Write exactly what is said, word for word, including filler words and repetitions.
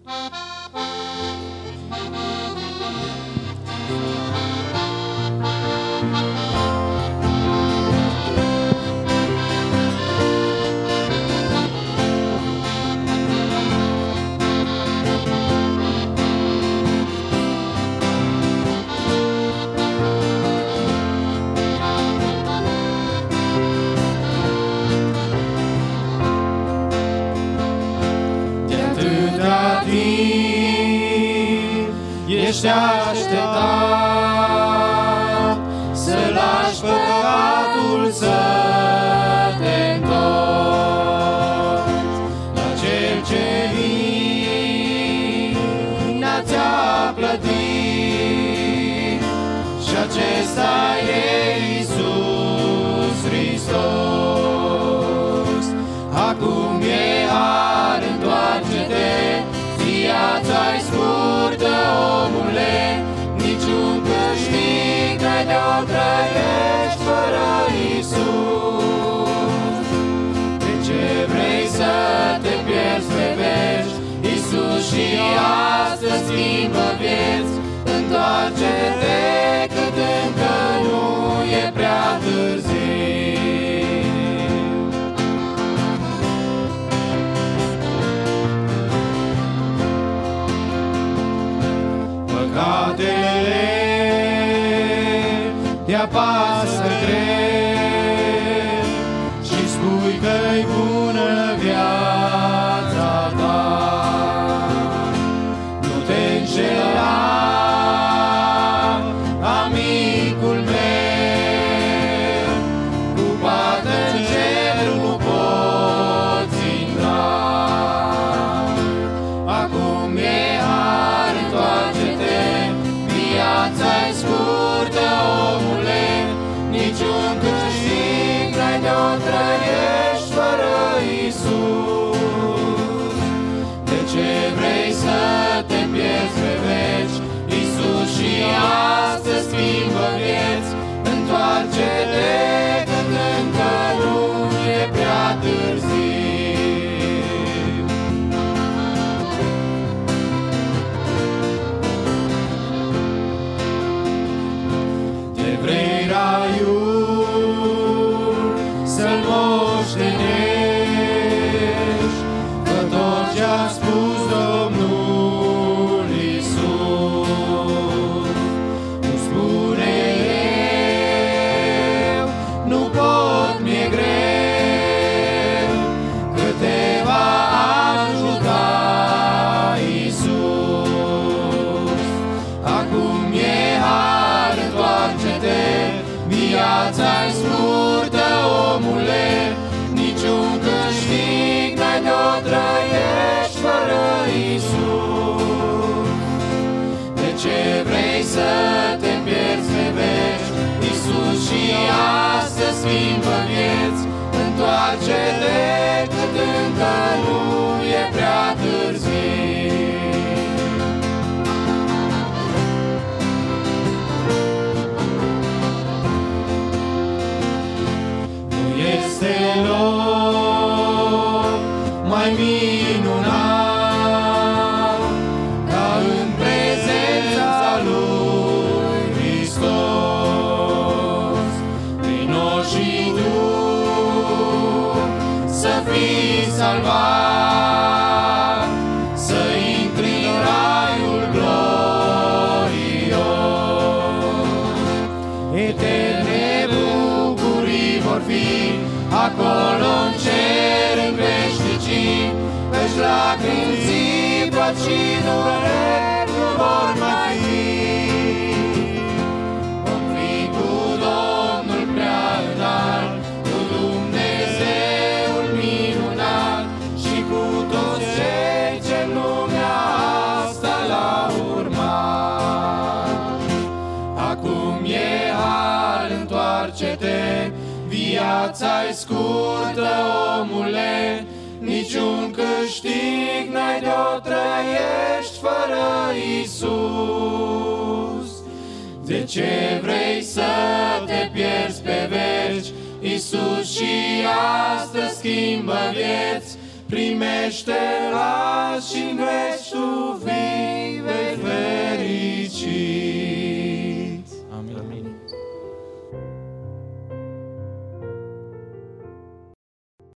Ești așteptat să lași păcatul, să te întorci la Cel ce vina ți-a plătit, și acesta e Iisus Hristos. Acum e har, întoarce-te, viața-i scurtă, omule, niciun câștig n-ai de-o trăiești fără Iisus. De ce vrei să te pierzi pe veci? Iisus și astăzi schimbă vieți. Întoarce-te cât încă nu e prea târziu. Păcatele te apasă greu și spui că-i bună viața ta. Nu te înșela, amicul meu, cu pată în cer nu poți intra. Acum e har, întoarce-te, viața-i scurtă, omule, niciun câștig n-ai de-o trăiești fără Iisus. De ce vrei să te pierzi pe veci? Iisus și astăzi schimbă vieți. Întoarce-te când încă nu e prea târziu. Te vrei raiul să-l moștenești, că tot ce-a spus Domnul Iisus nu spune eu, nu pot, mi-e greu, că te va ajuta Iisus. Acum e har, întoarce-te, viața-i scurtă, omule, niciun câștig n-ai de-o trăiești fără Iisus. De ce vrei să te pierzi pe veci? Iisus și astăzi schimbă vieți. Întoarce-te cât încă nu e prea târziu. Nu este loc mai minunat ca în prezența lui Hristos. Vino și tu să fii salvat, să intri în raiul glorios. Eterne bucurii vor fi acolo în cer, în veșnicii, căci lacrimi, țipăt și dureri nu vor mai fi. Vom fi cu Domnul prea înalt, cu Dumnezeul minunat și cu toți cei ce în lumea asta l-au urmat. Acum e har, întoarce-te, viața-i scurtă, omule, niciun câștig n-ai de-o trăiești fără Iisus. De ce vrei să te pierzi pe veci? Iisus și astăzi schimbă vieți. Primește-l azi și în veci tu cuvinte.